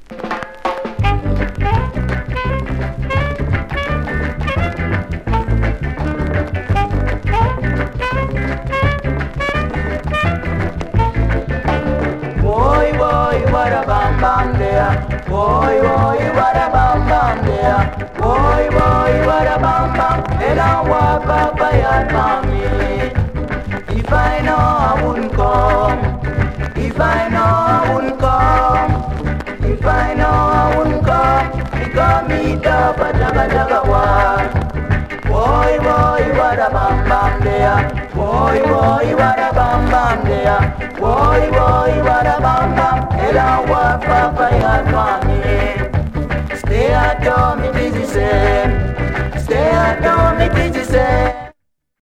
Boy, boy, what a bam bam there. Boy, boy, what a bam bam there. Boy, boy, what a bam bam. And I walk up by your mommy. If I know I wouldn't come. If I know I wouldn't come. If I know I wouldn't come. Because meet up a jagga jagga one. Boy, boy, what a bam bam there. Boy, boy, what a bam bam there. Boy, boy, what a bam bam.